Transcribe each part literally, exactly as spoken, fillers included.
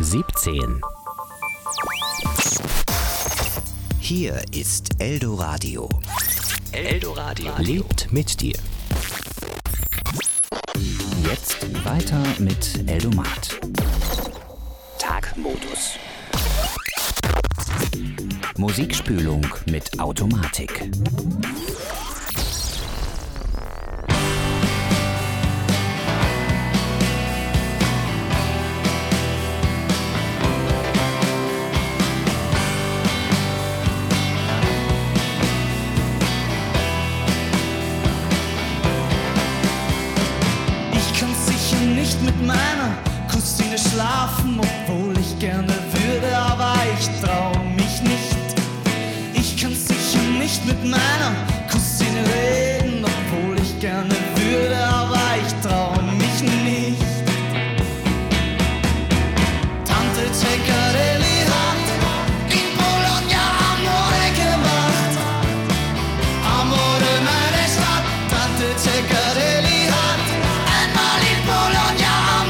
siebzehn. Hier ist Eldoradio. Eldoradio lebt mit dir. Jetzt weiter mit Eldomat. Tagmodus. Musikspülung mit Automatik. Mit meiner Cousine schlafen, obwohl ich gerne würde, aber ich trau mich nicht. Ich kann sicher nicht mit meiner Cousine reden, obwohl ich gerne würde, aber ich trau mich nicht. Tante Ceccarelli hat in Bologna Amore gemacht. Amore meine Stadt, Tante Ceccarelli hat einmal in Bologna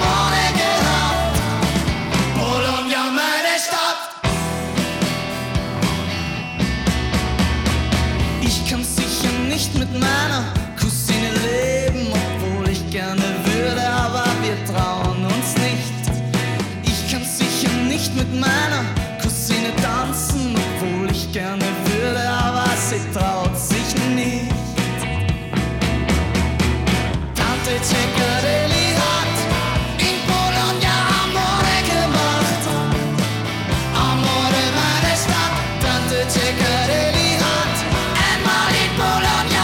mit meiner Cousine leben, obwohl ich gerne würde, aber wir trauen uns nicht. Ich kann sicher nicht mit meiner Cousine tanzen, obwohl ich gerne würde, aber sie traut sich nicht. Tante Ceccarelli hat in Bologna Amore gemacht. Amore meine Stadt, Tante Ceccarelli hat einmal in Bologna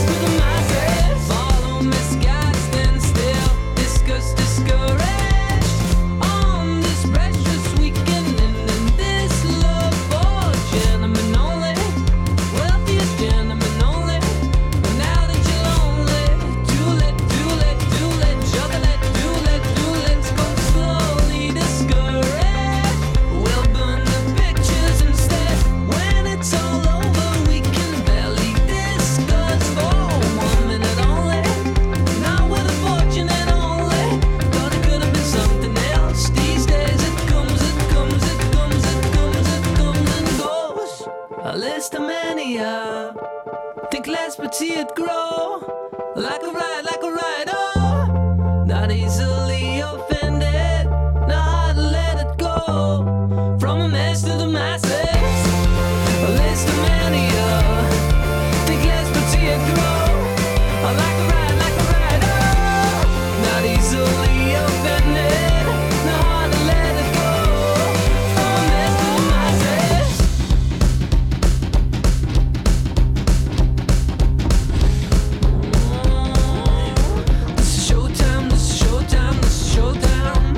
discouraged. it grow. Like a ride, like a ride, oh. Not easily offended, not hard to let it go. From a mess to the masses, a list of many, uh, think less but see it grow. Like a ride, like a ride, oh. Not easily offended, not hard to let it go. From a mess to the masses. This is showtime, this is showtime, this is showtime.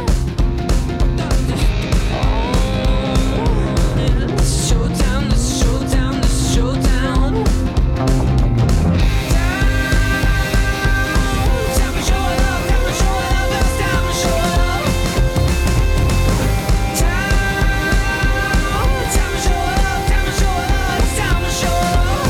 This is showtime, this is showtime, this is showtime. Time to show it up, time to show it up, it's time to show it up. Time, time to show it up, time to show it up, it's time to show it up.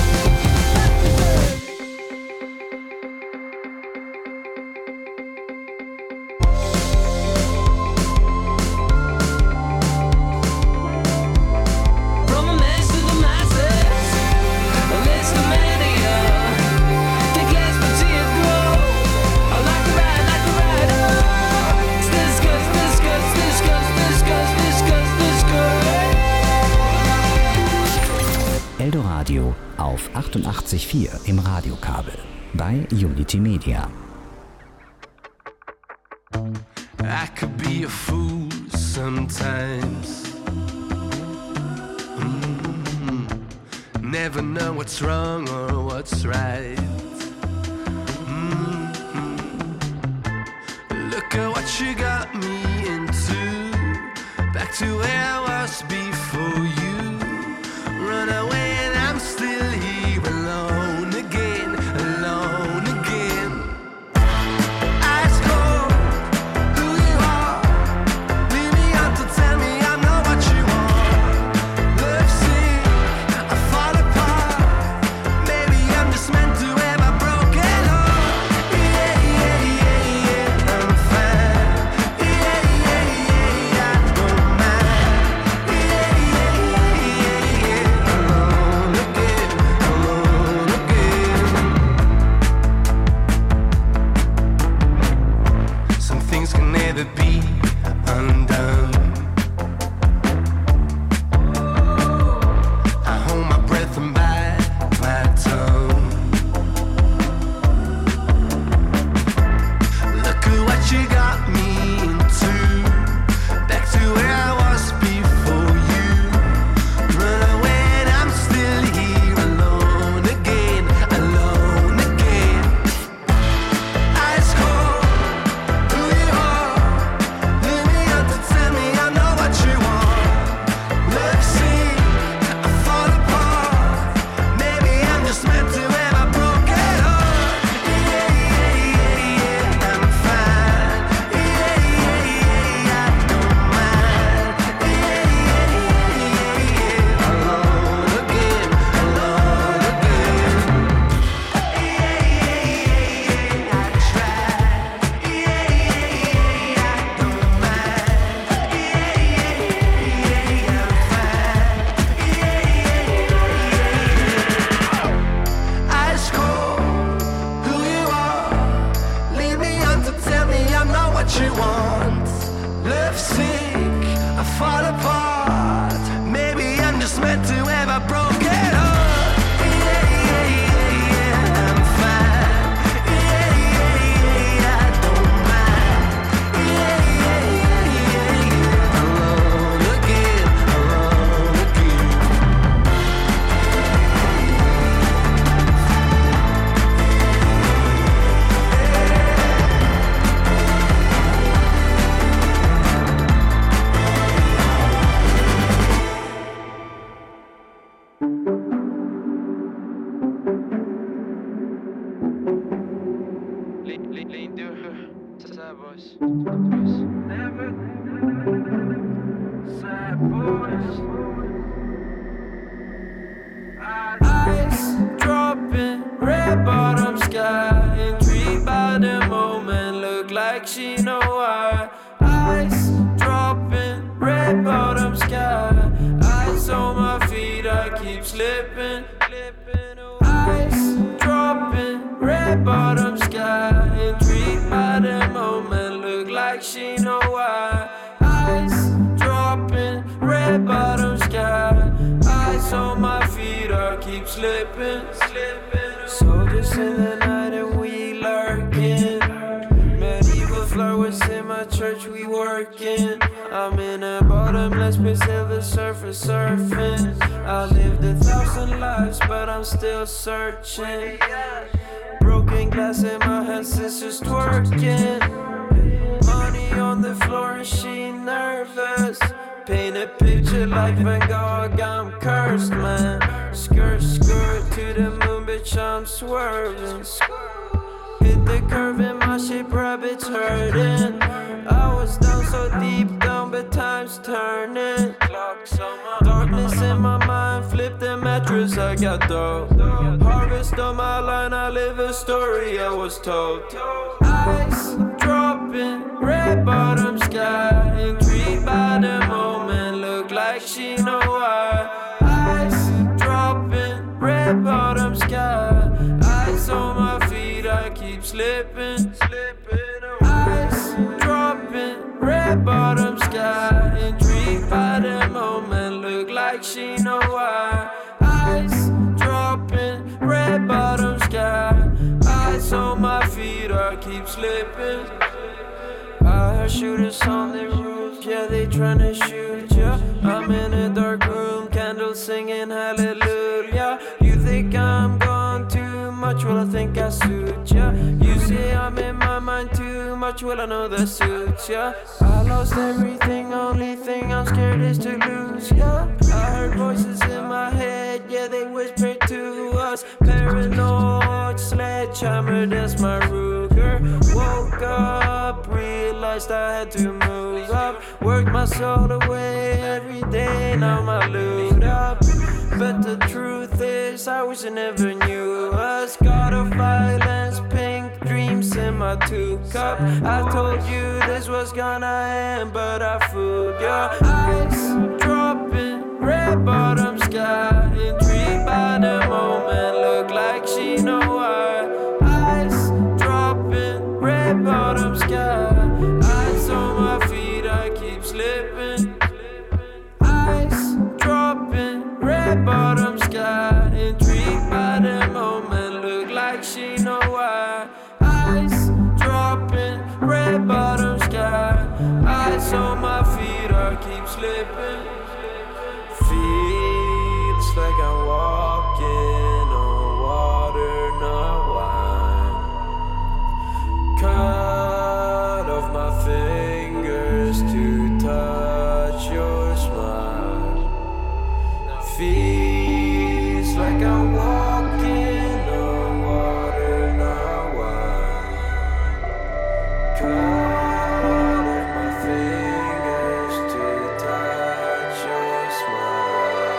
From a mess to the masses, a list of many, uh, think less but see it grow. I like a ride, like a ride, oh. It's discuss, discuss, discuss, discuss, discuss, discuss. Eldoradio auf achtundachtzig Komma vier im Radiokabel bei Unity Media. I could be a fool sometimes. Mm. Never know what's wrong or what's right. Mm. Look at what you got me into. Back to where I was before you. Run away and I'm still here alone again, alone again. Ice cold, who you are. Leave me out to tell me I'm not what you want. Love sick, I fall apart. Maybe I'm just meant to have a broken heart. Yeah, yeah, yeah, yeah, I'm fine. Yeah, yeah, yeah, I don't mind. Yeah, yeah, yeah, yeah, alone again, alone again. Some things can never be undone. I hold my breath and bite my tongue. Look at what you got me into. Back to where I was before you. Run away and I'm still here alone again, alone again. Ice cold, who you are. Leave me out to tell me I know what you want. Love sick, I fall apart. Maybe I'm just meant to have a broken heart. Yeah, yeah, yeah, yeah, I'm fine. Yeah, yeah, yeah, I don't mind. Yeah, yeah, yeah, yeah, alone again, alone again. Yeah, yeah, yeah, I tried. Yeah, yeah, yeah, I don't mind. Yeah, yeah, yeah, I'm fine. Yeah, yeah, yeah. Ice cold, who you are. Leave me on to tell me I'm not what you want. Love sick, I fall apart. Maybe I'm just meant to have a broken heart. Yeah, yeah, yeah, yeah, I'm fine. Yeah, yeah, yeah, I don't mind. Yeah, yeah, yeah, yeah, alone again, alone again. Lean, lean, lean to her, sad voice. Never, sad voice. Ice dropping, red bottom sky. Intrigued by the moment, look like she know why. Ice dropping, red bottom sky. Ice on my feet, I keep slipping. Ice dropping. why. Ice dropping, red bottom sky. Ice on my feet, I keep slipping, slipping. Soldiers in the night and we lurking. Medieval flowers in my church, we working. I'm in a bottomless pit, silver surface surfing. I lived a thousand lives, but I'm still searching. Broken glass in my hand, sisters twerking. Money on the floor and she nervous. Paint a picture like Van Gogh, I'm cursed, man. Skirt, skirt to the moon, bitch, I'm swerving. Hit the curve in my shape, rabbits hurting. I was down so deep down, but time's turning. Darkness in my mind, flip the mattress, I got dough. Harvest on my line, I live a story I was told. Ice dropping, red bottom sky. Intrigued by the moment, look like she know why. Ice dropping, red bottom sky. Ice on my feet, I keep slipping, slipping away. Ice dropping, red bottom sky. Intrigued by the moment, look like she know why. Ice dropping, red bottom sky. Ice on my feet, I keep slipping. I heard shooters on the roof, yeah, they tryna shoot ya. I'm in a dark room, candles singing hallelujah. You think I'm gone too much, well I think I suit ya. You say I'm in my mind too much, well I know that suits ya. I lost everything, only thing I'm scared is to lose ya. I heard voices in my head, yeah they whisper to us. Paranoid sledgehammer, that's my Ruger. Woke up, realized I had to move up. Worked my soul away every day, now my loot up. But the truth is, I wish I never knew us. God of violence, pink dreams in my two cup. I told you this was gonna end, but I fooled ya. Ice dropping, red bottom sky. Intrigued by the moment, look like she know why. Ice dropping, red bottom sky. Ice on my feet, I keep slipping. Ice dropping, red bottom sky. Intrigued by the moment, look like she know why. Ice dropping, red bottom sky. Ice on my feet, I keep slipping. Feels like I'm walking on water, not wine. Cut off my fingers to touch your smile. Feels like I'm walking on water, not wine. Cut off my fingers to touch your smile.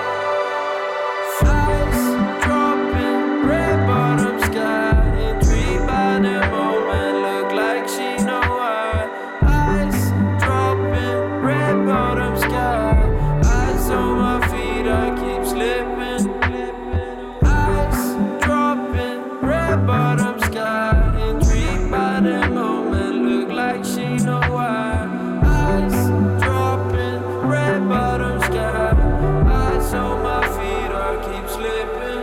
Ice dropping, red bottom sky. Intrigued by the moment, look like she know why. Ice dropping, red bottom sky. Ice on my feet, I keep slipping. Ice dropping, red bottom sky. Intrigued by the moment, look like she know why. Ice dropping, red bottom sky. Ice on my feet, I keep slipping.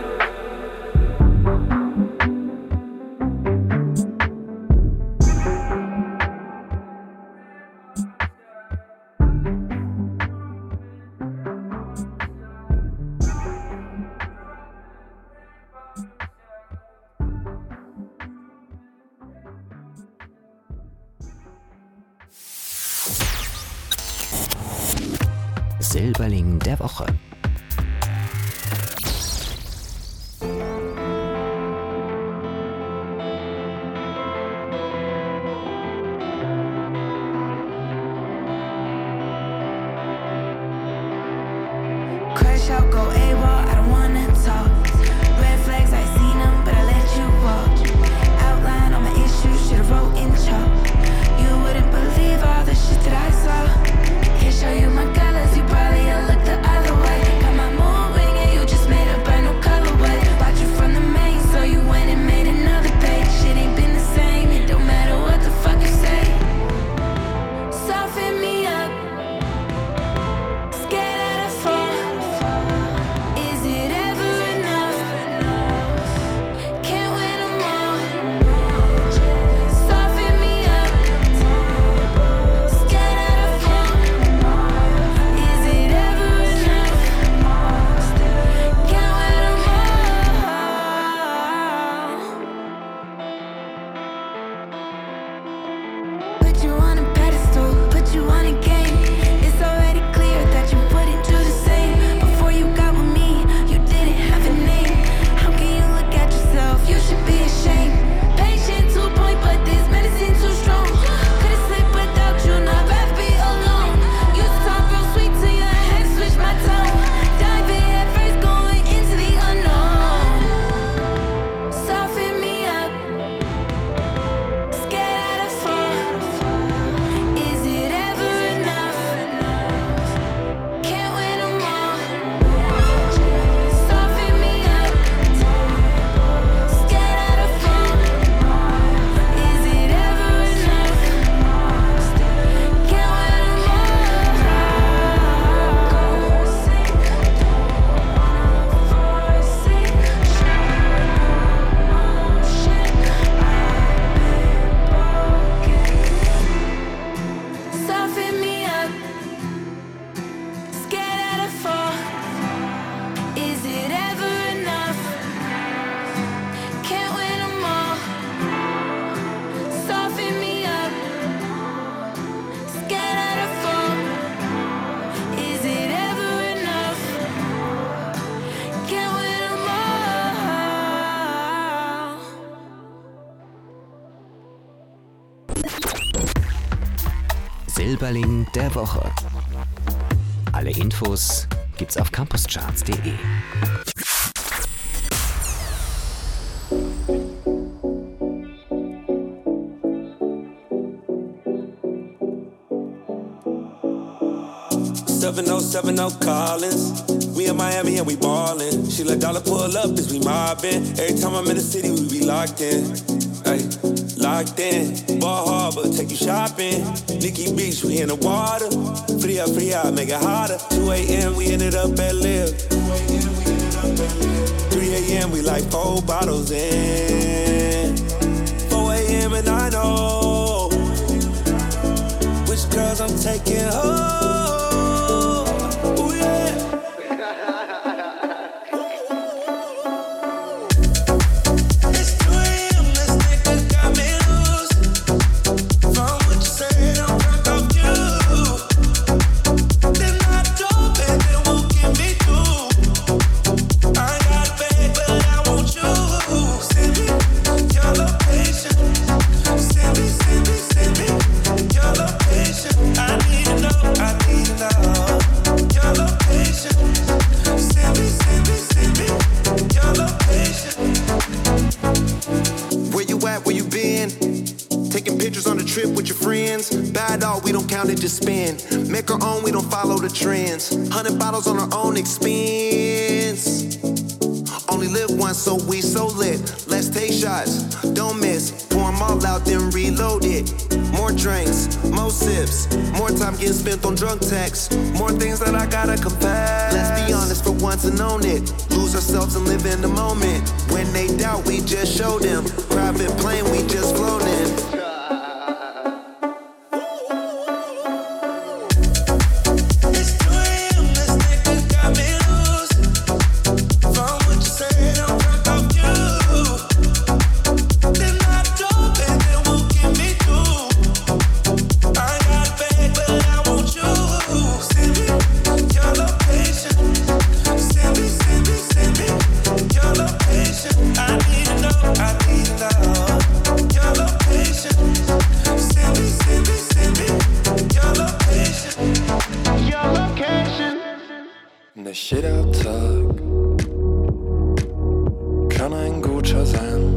Silberling der Woche. Crash out, go AWOL, I don't wanna talk. Red flags, I seen them, but I let you walk. Outline all my issues, should've wrote in chalk. You wouldn't believe all the shit that I saw. Can't show you my colors, you probably look the other way. Liebling der Woche. Alle Infos gibt's auf campuscharts punkt de. seven oh seven oh Collins. We in Miami and we ballin'. She let dollar pull up as we mobbin'. Every time I'm in the city, we be locked in. Ay, locked in. Ball Harbor, take you shopping. Nikki Beach, we in the water. Free up, free out, make it hotter. two a.m. we ended up at Live. three a.m. we like four bottles in. four a.m. and I know which girls I'm taking home. Just spend, make our own, we don't follow the trends. Hundred bottles on our own expense. Only live once, so we so lit. Let's take shots, don't miss. Pour them all out, then reload it. More drinks, more sips. More time getting spent on drunk texts. More things that I gotta confess. Let's be honest for once and own it. Lose ourselves and live in the moment. When they doubt, we just show them. Private plane, we just flown in. Nicht jeder Tag kann ein guter sein.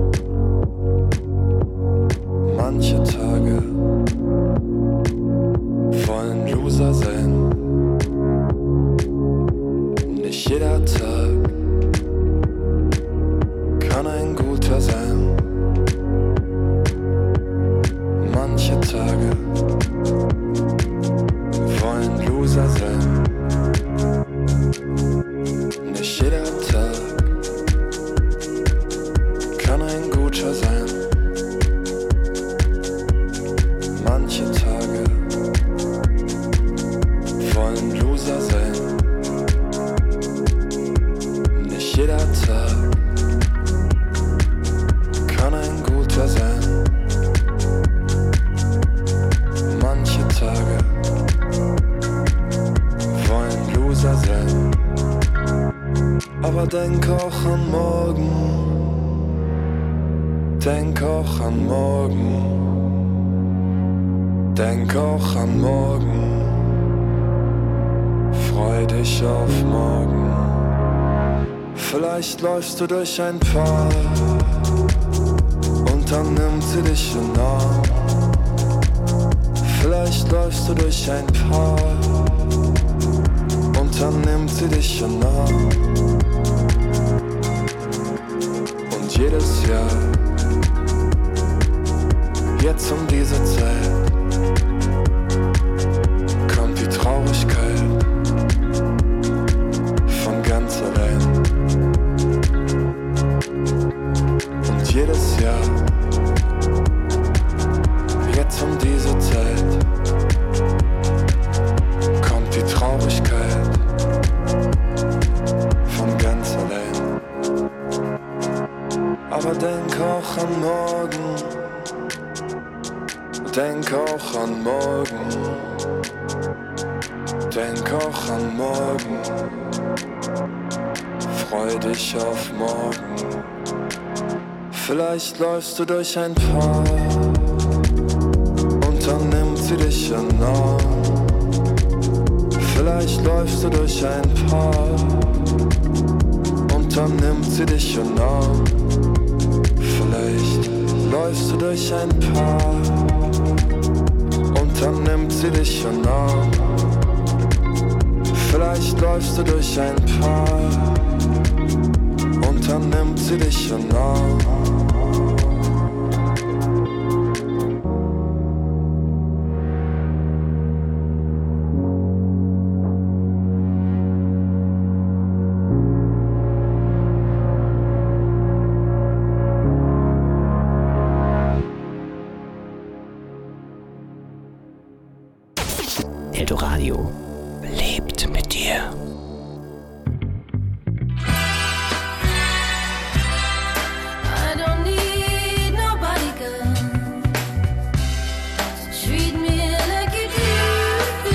Manche Tage wollen Loser sein. Nicht jeder Tag kann ein guter sein. Manche Tage wollen Loser sein. Nicht jeder Tag kann ein guter sein. Manche Tage wollen Loser sein. Nicht jeder Tag kann ein guter sein. Manche Tage wollen Loser sein. Aber denk auch an morgen, denk auch an morgen, denk auch an morgen, freu dich auf morgen. Vielleicht läufst du durch ein Park und dann nimmt sie dich in den Arm. Vielleicht läufst du durch ein Park und dann nimmt sie dich in den Arm. Jedes Jahr, jetzt um diese Zeit, kommt die Traurigkeit von ganz allein. Und jedes Jahr, jetzt um diese Zeit, kommt die Traurigkeit von ganz allein. Aber denk auch an morgen, denk auch an morgen, denk auch an morgen, freu dich auf morgen. Vielleicht läufst du durch ein Park und dann nimmt sie dich in den Arm. Vielleicht läufst du durch ein Park und dann nimmt sie dich in den Arm. Vielleicht läufst du durch ein Park und dann nimmt sie dich in den Arm. Vielleicht läufst du durch ein Park und dann nimmt sie dich in den Arm. Eldoradio lebt mit dir. I don't need nobody, girl, to treat me like you do.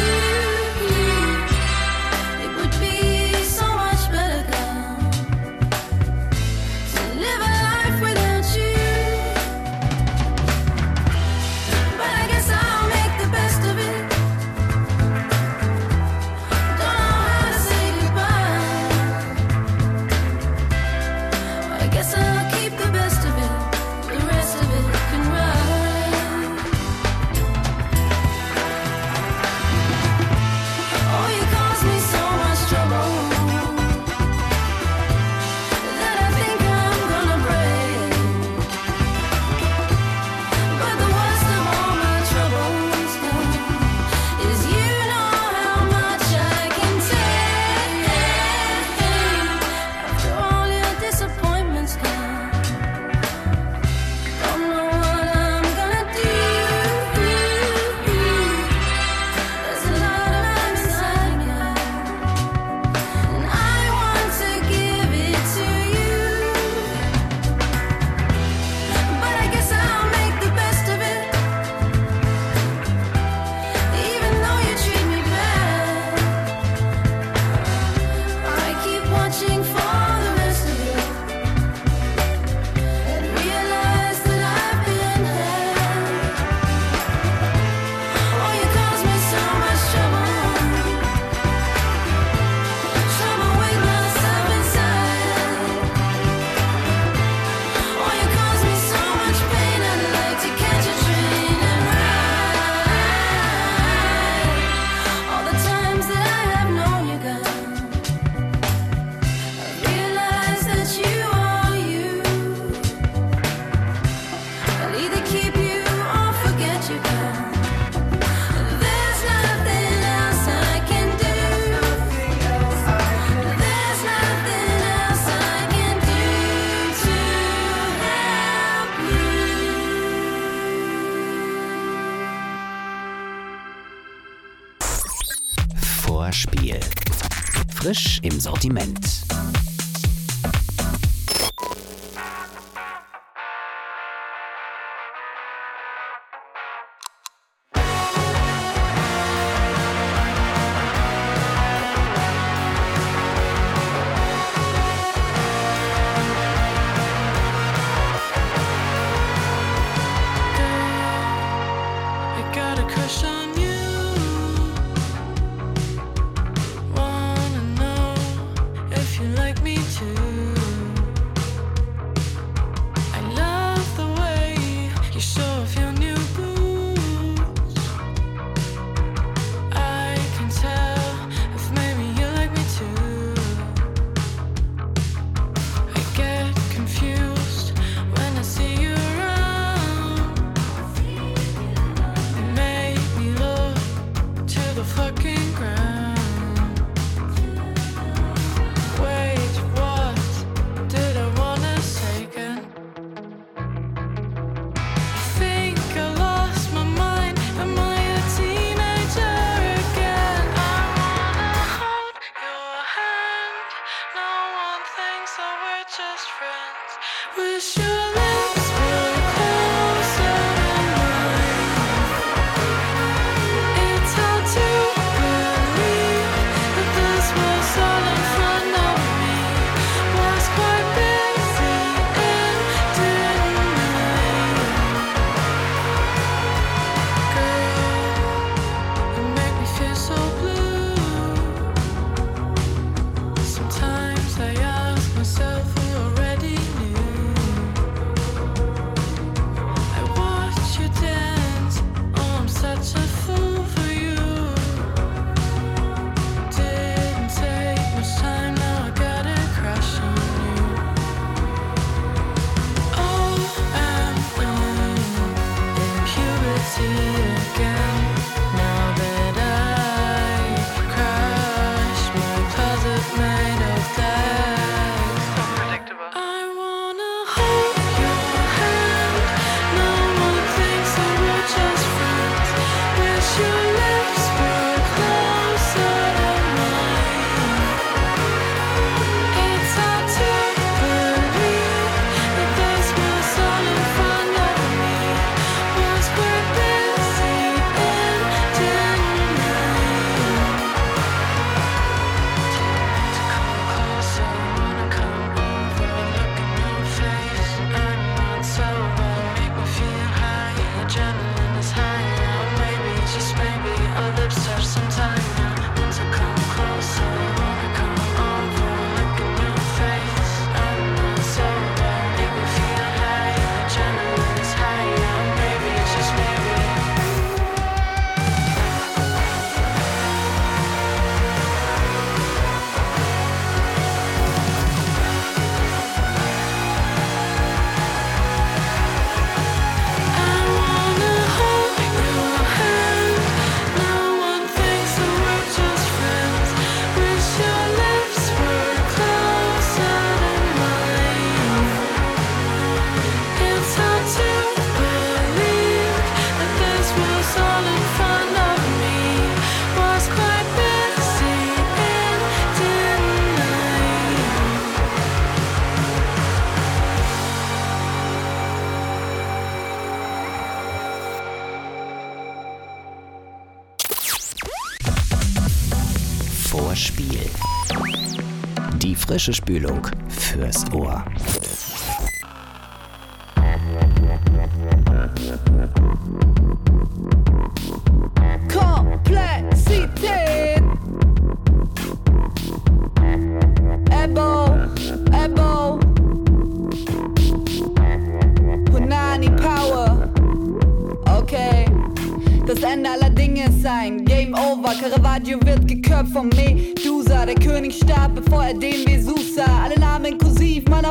It would be so much better, girl, to live a life without you. But I guess I'll make the best of it. Vorspiel. Frisch im Sortiment. It's hard to believe. vor Spiel. Die frische Spülung fürs Ohr. Komplexität. Ebo, Ebo. Punani Power. Okay. Das Ende aller Dinge ist ein Game Over. Caravaggio wird geköpft vom Medusa. Der König starb, bevor er den Vesus sah. Alle Namen inklusiv meiner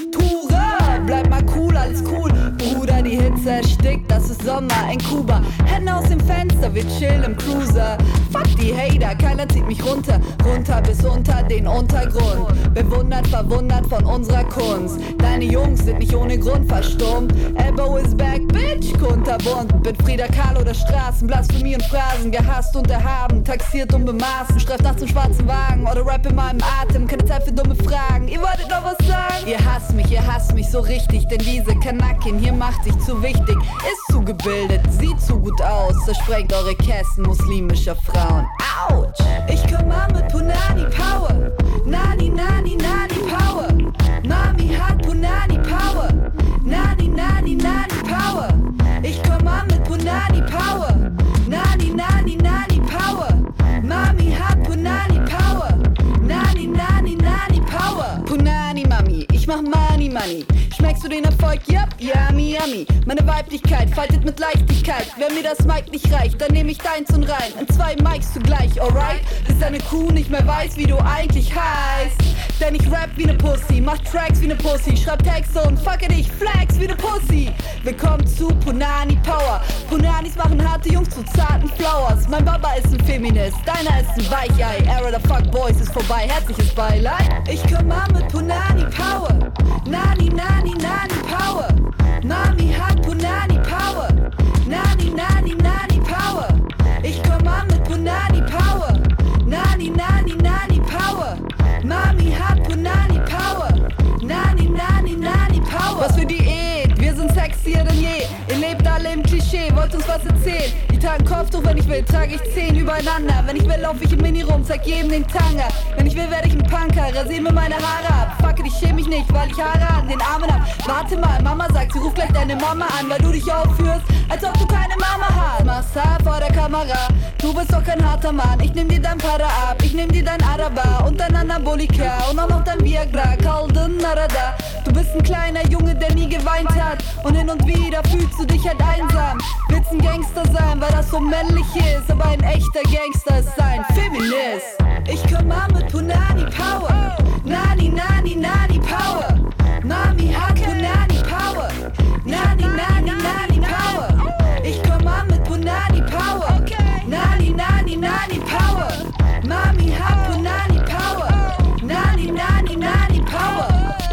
Futura. Bleib mal cool, alles cool. Bruder, die Hitze erstickt, das ist Sommer in Kuba. Hände aus dem Fenster, wir chillen im Cruiser. Fuck die Hater, keiner zieht mich runter. Runter bis unter den Untergrund. Bewundert, verwundert von unserer Kunst. Deine Jungs sind nicht ohne Grund verstummt. Ebo is back, bitch, kunterbunt. Bin Frida Kahlo der Straßen, Blasphemie und Phrasen. Gehasst und erhaben, taxiert und bemaßen. Streift nachts im schwarzen Wagen oder Rap in meinem Atem. Keine Zeit für dumme Fragen, ihr wolltet noch was sagen? Ihr hasst mich, ihr hasst mich so richtig. Denn diese Kanakin hier macht sich zu wichtig. Ist zu gebildet, sieht zu gut aus. Zersprengt eure Kästen muslimischer Frauen. Autsch! Ich komm an mit Punani Power. Nani, nani, nani Power. Mami hat Punani Power. Nani, nani, nani Power. Ich komm an mit Punani Power. Nani, nani, nani Power. Mami hat Punani Power. Nani, nani, nani Power. Punani Mami, ich mach Money, Money. Schmeckst du den Erfolg? Yep, yummy, yummy. Meine Weiblichkeit faltet mit Leichtigkeit. Wenn mir das Mic nicht reicht, dann nehm ich deins und rein. In zwei Mics zugleich, alright? Bis deine Crew nicht mehr weiß, wie du eigentlich heißt. Denn ich rap wie ne Pussy, mach Tracks wie ne Pussy. Schreib Texte und fucke dich, flex wie ne Pussy. Willkommen zu Punani Power. Punanis machen harte Jungs zu zarten Flowers. Mein Baba ist ein Feminist, deiner ist ein Weichei. Era der Fuck Boys ist vorbei, herzliches Beileid. Ich komm an mit Punani Power. Nani, nani, nani Power. Mami hat Punani Power. Nani, nani, nani Power. Ich komm an mit Punani Power. Nani, nani, nani Power. Mami hat Punani Power. Nani, nani, nani Power. Was für Diät, wir sind sexier denn je. Ihr lebt alle im Klischee, wollt uns was erzählen. Die tragen Kopftuch, wenn ich will, trage ich zehn übereinander. Wenn ich will, lauf ich im Mini rum, zeig jedem den Tanga. Wenn ich will, werde ich ein Punker, rasier mir meine Haare ab. Fuck it, ich schäm mich nicht, weil ich Haare an den Armen hab. Warte mal, Mama sagt, sie ruft gleich deine Mama an, weil du dich aufführst, als ob du keine Mama hast. Mach's hart vor der Kamera, du bist doch kein harter Mann. Ich nehm dir dein Para ab, ich nehm dir dein Araber und dein Anabolika und auch noch dein Viagra, kalden Narada. Du bist ein kleiner Junge, der nie geweint hat und hin und wieder fühlst du dich halt einsam. Willst ein Gangster sein, weil das so männlich ist, aber ein echter Gangster ist ein Feminist. Ich komm an mit Punani Power. Nani, nani, nani Power. Mami hat Punani Power. Nani, nani, nani Power. Ich komm an mit Punani Power. Nani, nani, nani Power. Mami hat Punani Power. Nani, nani, nani Power.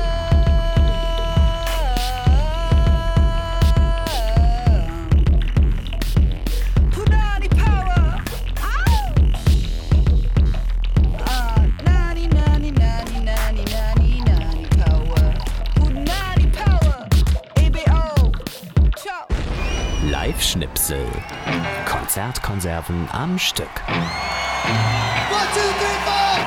Live-Schnipsel. Konzertkonserven am Stück. One, two, three, four.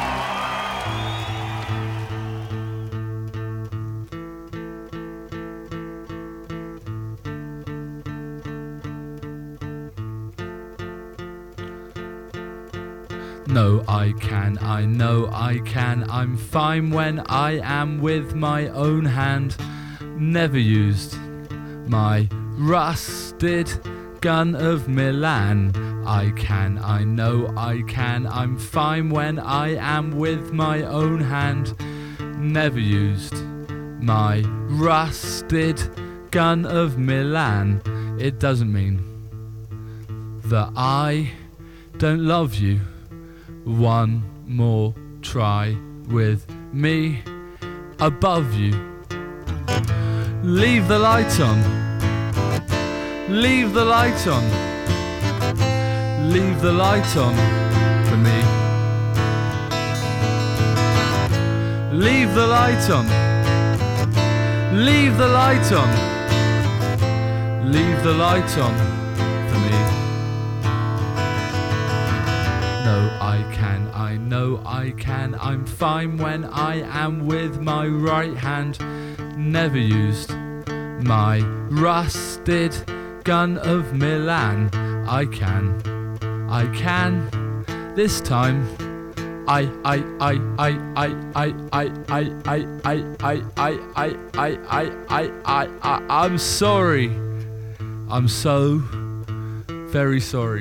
No, I can, I know I can. I'm fine when I am with my own hand. Never used my rusted gun of Milan. I can, I know I can. I'm fine when I am with my own hand. Never used my rusted gun of Milan. It doesn't mean that I don't love you. One more try with me above you. Leave the light on. Leave the light on. Leave the light on for me. Leave the light on. Leave the light on. Leave the light on for me. No, I can, I know I can. I'm fine when I am with my right hand. Never used my rusted gun of Milan. I can, I can. This time, I, I, I, I, I, I, I, I, I, I, I, I, I, I, I, I, I, I, I'm sorry. I'm so very sorry.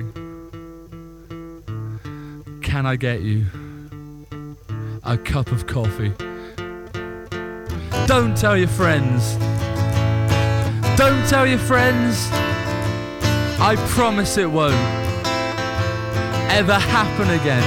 Can I get you a cup of coffee? Don't tell your friends. Don't tell your friends. I promise it won't ever happen again.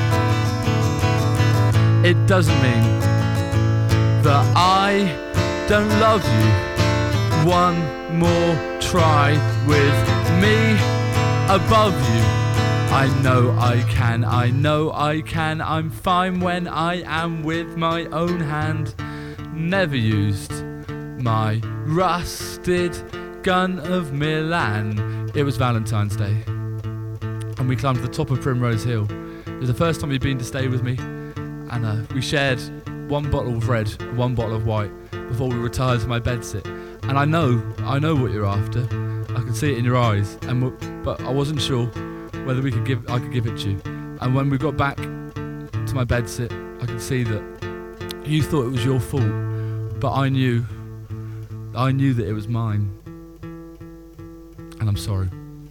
It doesn't mean that I don't love you. One more try with me above you. I know I can, I know I can. I'm fine when I am with my own hand. Never used my rusted gun of Milan. It was Valentine's Day, and we climbed to the top of Primrose Hill. It was the first time you'd been to stay with me, and uh, we shared one bottle of red, one bottle of white before we retired to my bedsit. And I know, I know what you're after. I can see it in your eyes, and w- but I wasn't sure whether we could give, I could give it to you. And when we got back to my bedsit, I could see that you thought it was your fault, but I knew, I knew that it was mine. And I'm sorry.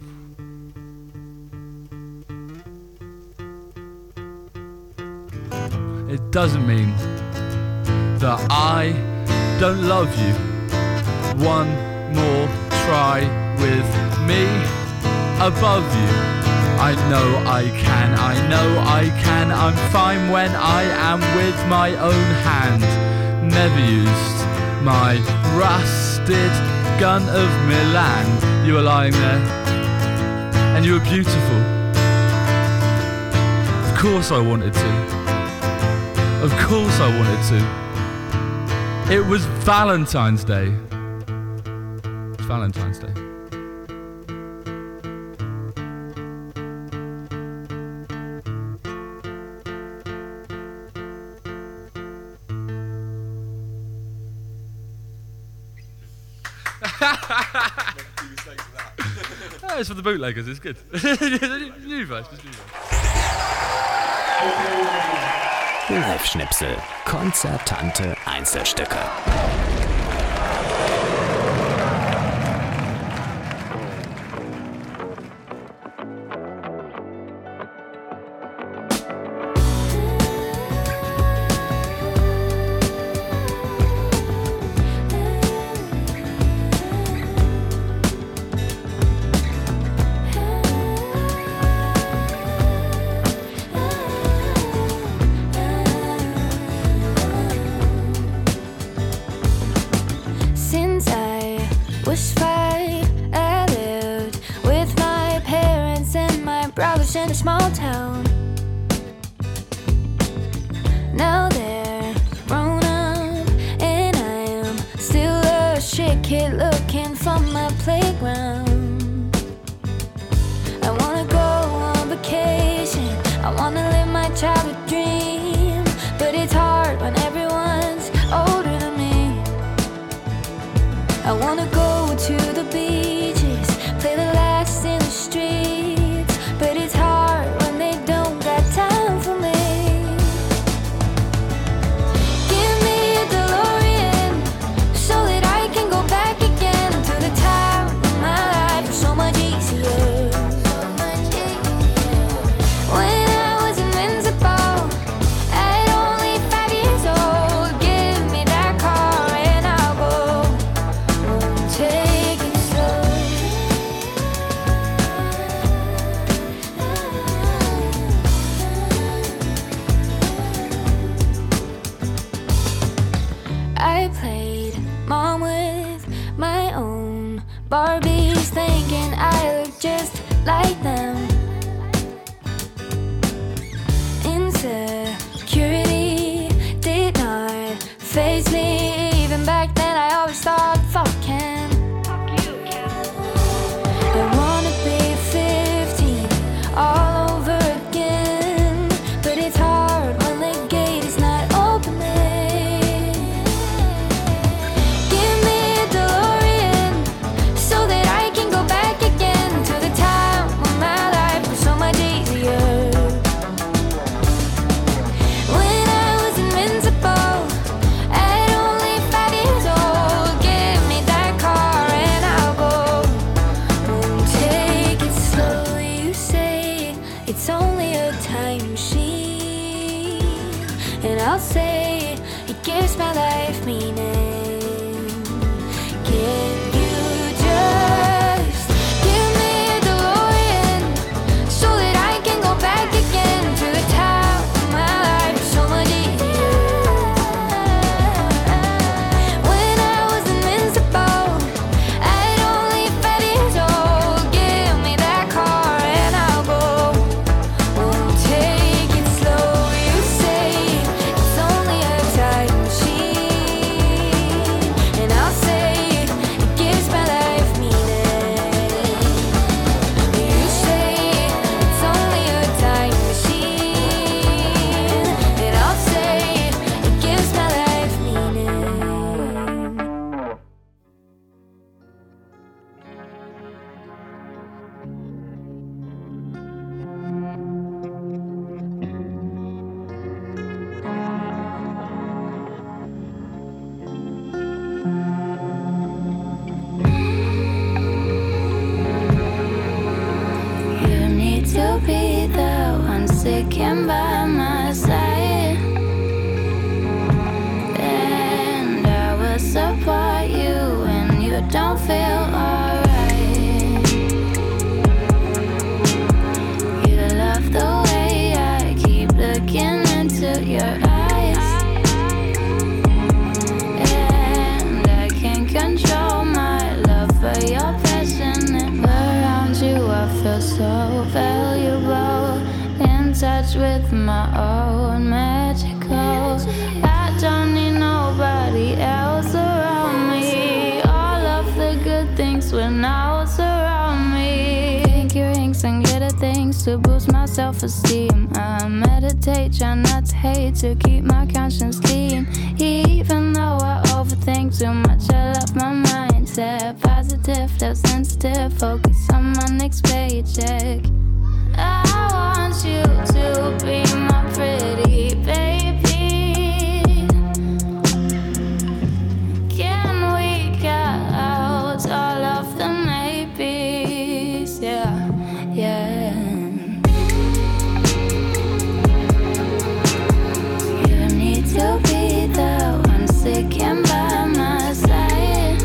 It doesn't mean that I don't love you. One more try with me above you. I know I can, I know I can. I'm fine when I am with my own hand. Never used my rusted gun of Milan. You were lying there, and you were beautiful. Of course I wanted to. Of course I wanted to. It was Valentine's Day. It's Valentine's Day. Oh, it's for the bootleggers, it's good. New verse, just new verse. Live-Schnipsel, konzertante Einzelstücke. In a small town. Now they're grown up, and I am still a shit kid looking for my playground. I wanna go on vacation, I wanna live my childhood dream, but it's hard when everyone's older than me. I wanna go to the beaches, play the last in the streets, but it's hard when they don't got time for me. Give me a DeLorean so that I can go back again to the time of my life. It's so much easier. When I was invincible at only five years old, give me that car and I'll go. Won't take it slow. I played mom with my own Barbies, thinking I look just like them. Insecurity did not faze me. Even back then I always thought, fuck Ken. I wanna be fifteen all over again. and I'll say it gives my life meaning. Can you just give me a DeLorean so that I can go back again to the top of my life? So much easier. When I was invincible, I'd only five years old. Give me that car and I'll go. Won't take it slow. You say it's only a time machine, and I'll say it gives my life meaning. You say it's only a time machine, and I'll say it gives my life meaning. You need to be the one sticking by my side, and I will support you when you don't feel alright. You love the way I keep looking into your eyes, and I can't control my love for your passion. Around you I feel so valuable, in touch with my own magical. I don't need nobody else around me. All of the good things when now surround me. Pinky rings and glitter things to boost my self-esteem. I meditate, try not to hate, to keep my conscience clean. Even though I overthink too much, I love my mindset. Positive, feel sensitive, focus on my next paycheck. I want you to be my pretty baby. Can we cut out all of the maybes? Yeah, yeah. You need to be the one sticking by my side,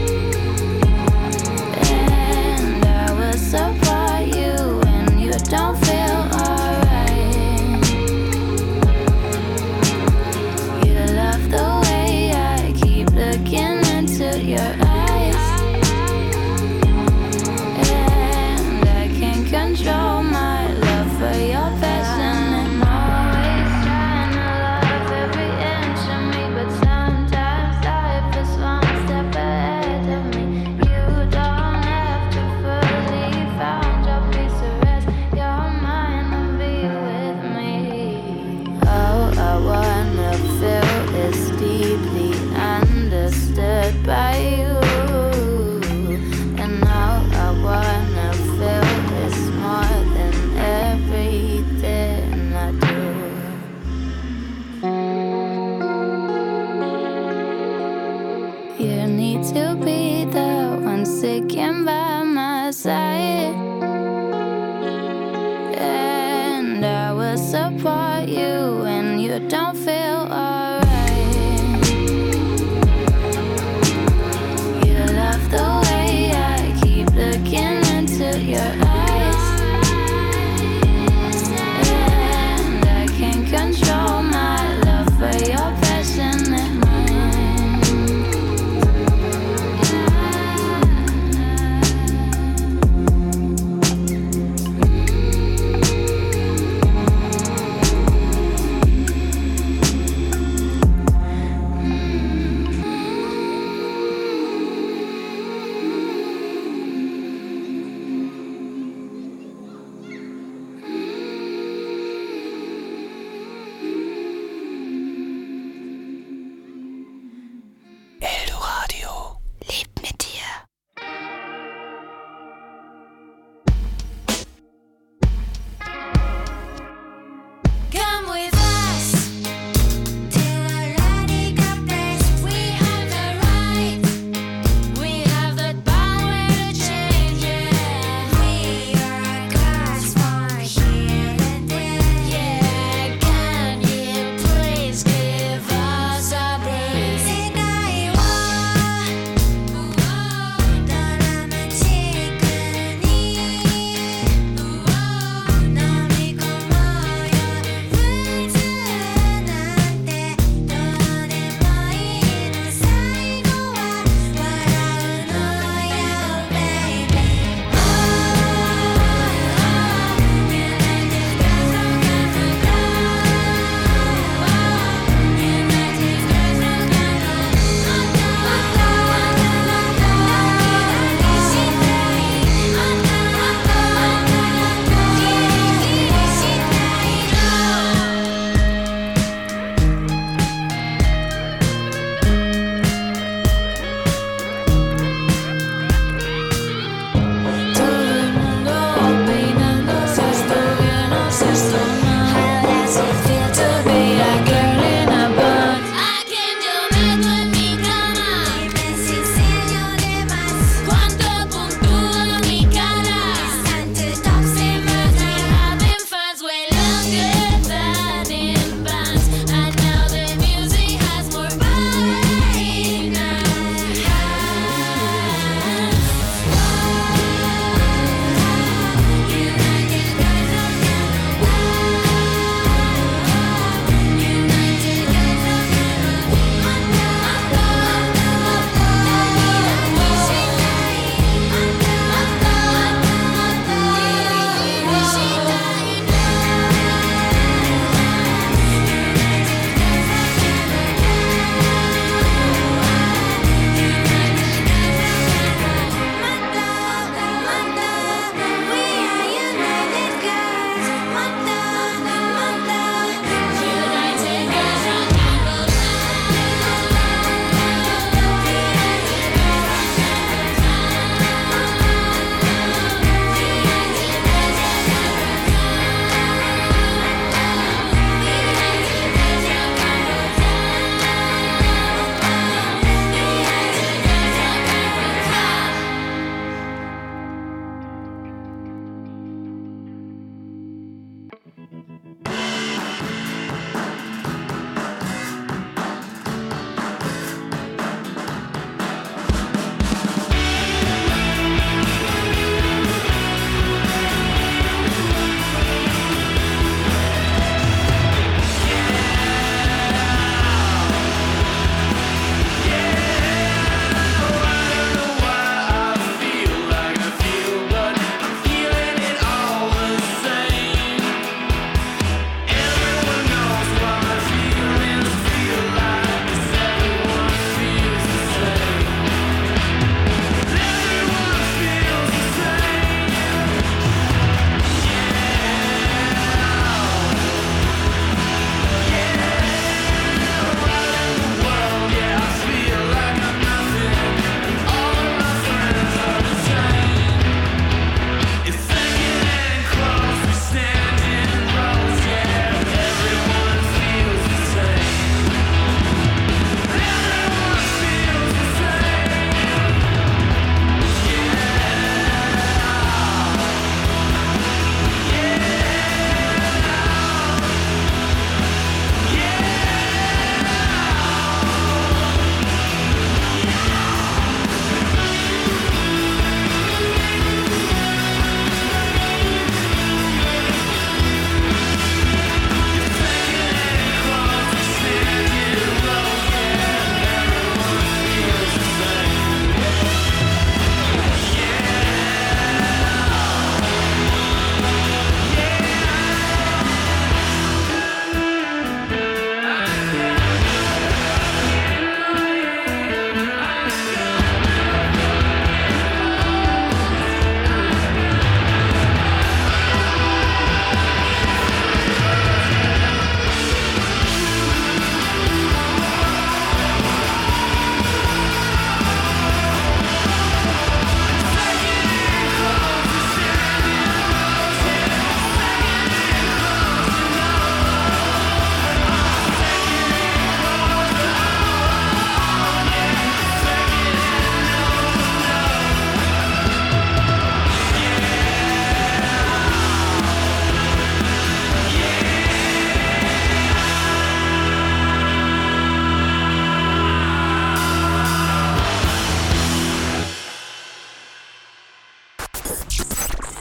and I will support you when you don't feel alright. You love the way I keep looking into your eyes, and I can't control my love for your passion. I'm always trying to love every inch of me, but sometimes life is one step ahead of me. You don't have to fully found your peace of rest. You're mine and be with me. Oh, I wanna feel this deeply understood by you, and now I wanna feel this more than everything I do. You need to be the one sticking by my side, and I will support you when you don't feel alright. You love the way I keep looking into your eyes, and I can't control my love for your passionate mind.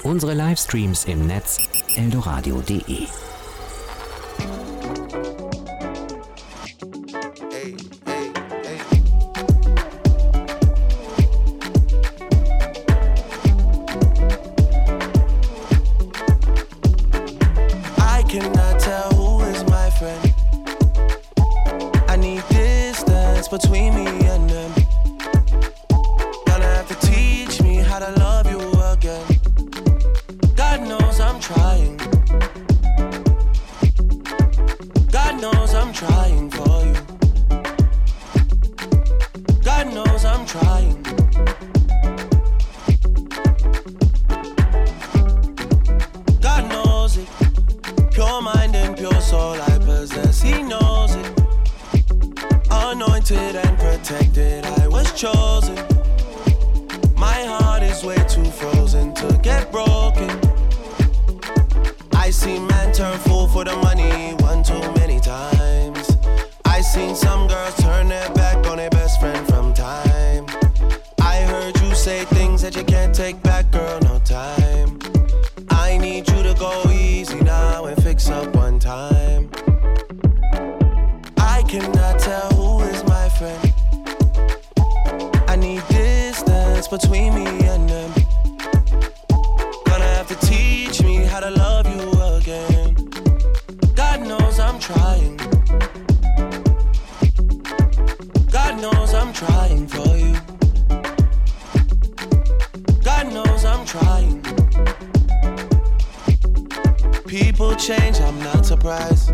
Unsere Livestreams im Netz eldoradio punkt de. Between me and them, gonna have to teach me how to love you again. God knows I'm trying. God knows I'm trying for you. God knows I'm trying. God knows it. Pure mind and pure soul I possess. He knows it. Anointed and protected, I was chosen. My heart is way too frozen to get broken. I seen man turn fool for the money one too many times. I seen some girls turn their back on their best friend from time. I heard you say things that you can't take back, girl, no time. I need you to go easy now and fix up one time. I cannot tell who is my friend. I need distance between me and them. Gonna have to teach me how to love you again. God knows I'm trying. God knows I'm trying for you. God knows I'm trying. People change, I'm not surprised.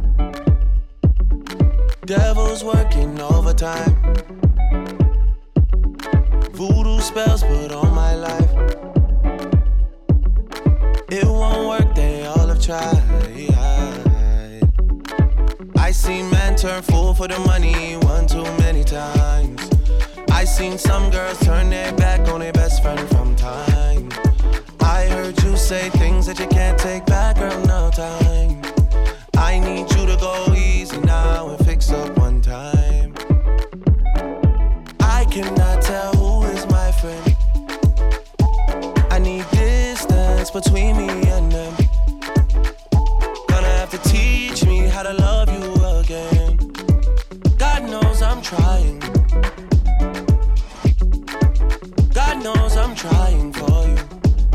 Devil's working overtime. Voodoo spells put on my life. It won't work, they all have tried. I seen man turn fool for the money one too many times. I seen some girls turn their back on their best friend from time. I heard you say things that you can't take back, girl, no time. I need you to go easy now and fix up one time. I cannot tell who is my friend. I need distance between me and them. Gonna have to teach me how to love you again. God knows I'm trying. God knows I'm trying for you.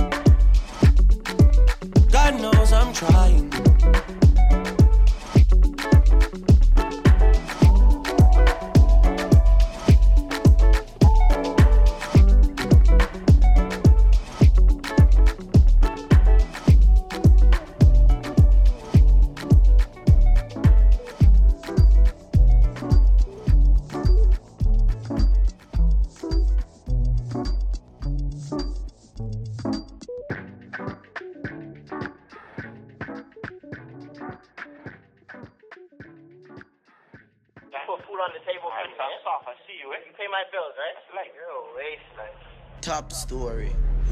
God knows I'm trying. Top story.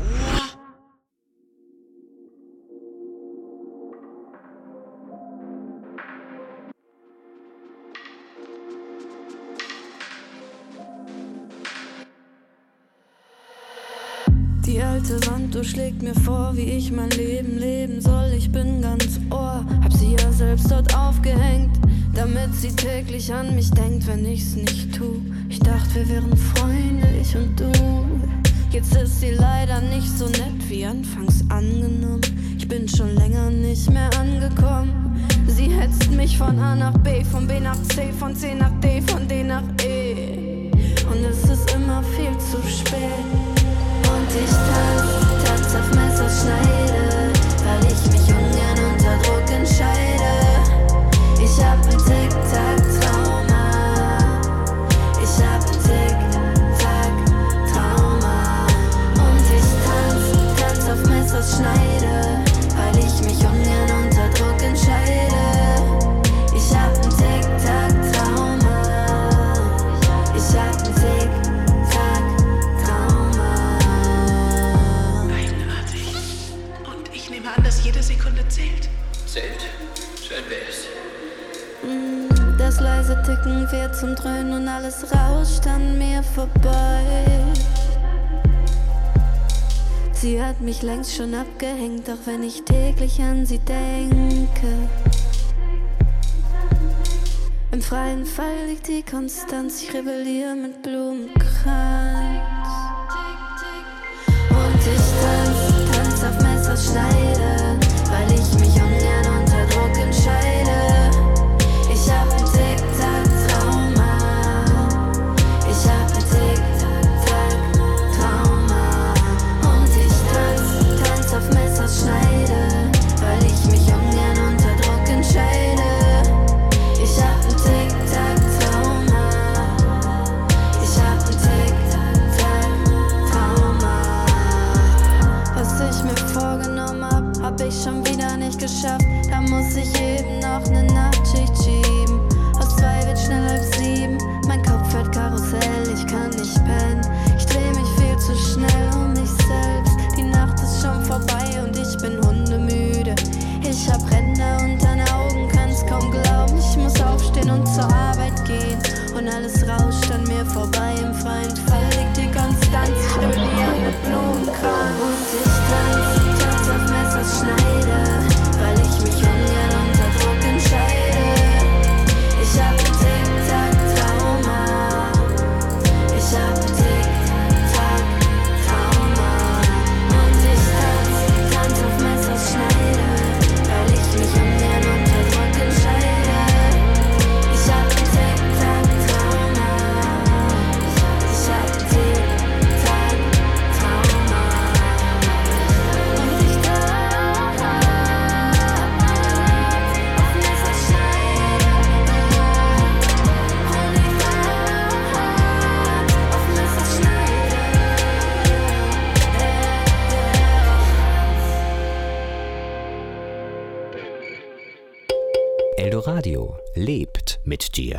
Die alte Wand durchschlägt mir vor, wie ich mein Leben leben soll. Ich bin ganz Ohr, hab sie ja selbst dort aufgehängt, damit sie täglich an mich denkt, wenn ich's nicht tu. Ich dachte, wir wären Freunde, ich und du. Jetzt ist sie leider nicht so nett wie anfangs angenommen. Ich bin schon länger nicht mehr angekommen. Sie hetzt mich von A nach B, von B nach C, von C nach D, von D nach E. Und es ist immer viel zu spät. Und ich tanz, tanz auf Messerschneide, weil ich mich ungern unter Druck entscheide. Ich hab ein Tick-Tack-Trauma. Ich hab ein Tick-Tack-Trauma. Und ich tanz, tanz auf Messerschneide, weil ich mich ungern unter Druck entscheide. Ich hab ein Tick-Tack-Trauma. Ich hab ein Tick-Tack-Trauma. Eigenartig. Und ich nehme an, dass jede Sekunde zählt. Zählt? Schön wär's. Das leise Ticken wird zum Dröhnen und alles rauscht an mir vorbei. Sie hat mich längst schon abgehängt, auch wenn ich täglich an sie denke. Im freien Fall liegt die Konstanz, ich rebelliere mit Blumenkranz. Und ich tanz, tanz auf Messerschneide, weil ich mich ungern unter Druck entscheide. Ich hab ein Tic-Tac-Trauma. Ich hab ein Tic-Tac-Trauma. Und ich tanz, tanz auf Messerschneide, weil ich mich ungern unter Druck entscheide. Ich hab ein Tic-Tac-Trauma. Ich hab ein Tic-Tac-Trauma. Was ich mir vorgenommen hab, hab ich schon wieder nicht geschafft. Da muss ich eben noch ne Nachtschicht schieben. Aus zwei wird schnell halb sieben. Mein Kopf fährt Karussell, ich kann nicht pennen. Ich dreh mich viel zu schnell um mich selbst. Die Nacht ist schon vorbei und ich bin hundemüde. Ich hab Ränder unter den Augen, kann's kaum glauben. Ich muss aufstehen und zur Arbeit gehen. Und alles rauscht an mir vorbei. Im freien Fall liegt die Konstanz. Ich rebelliere mit Blumenkranz. Und ich tanz, tanz auf Messerschneide, weil ich mich ungern unter Druck entscheide. Ich hab ein Tic-Tac-Trauma. Ich hab ein Tic-Tac-Trauma. Und ich tanz, tanz auf Messerschneide, weil ich mich ungern unter Druck entscheide. Ich hab ein Tic-Tac-Trauma. Ich hab ein Tic-Tac-Trauma. Und ich tanz auf Messerschneide. Und ich tanz auf Messerschneide. Eldoradio lebt mit dir.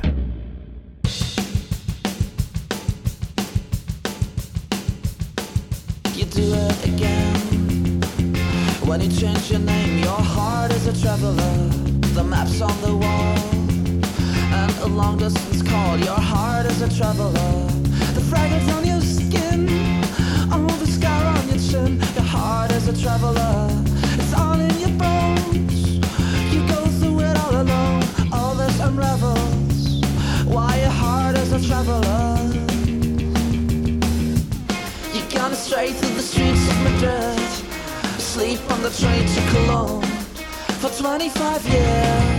You do it again. When you change your name, your heart is a traveler. The map's on the wall, and a long distance call. Your heart is a traveler. The fragrance on your skin, oh, the scar on your chin. Your heart is a traveler. It's all in your bones. You go through it all alone. All this unravels. Why your heart is a traveler. You're gonna stray through the streets of Madrid, sleep on the train to Cologne for twenty-five years.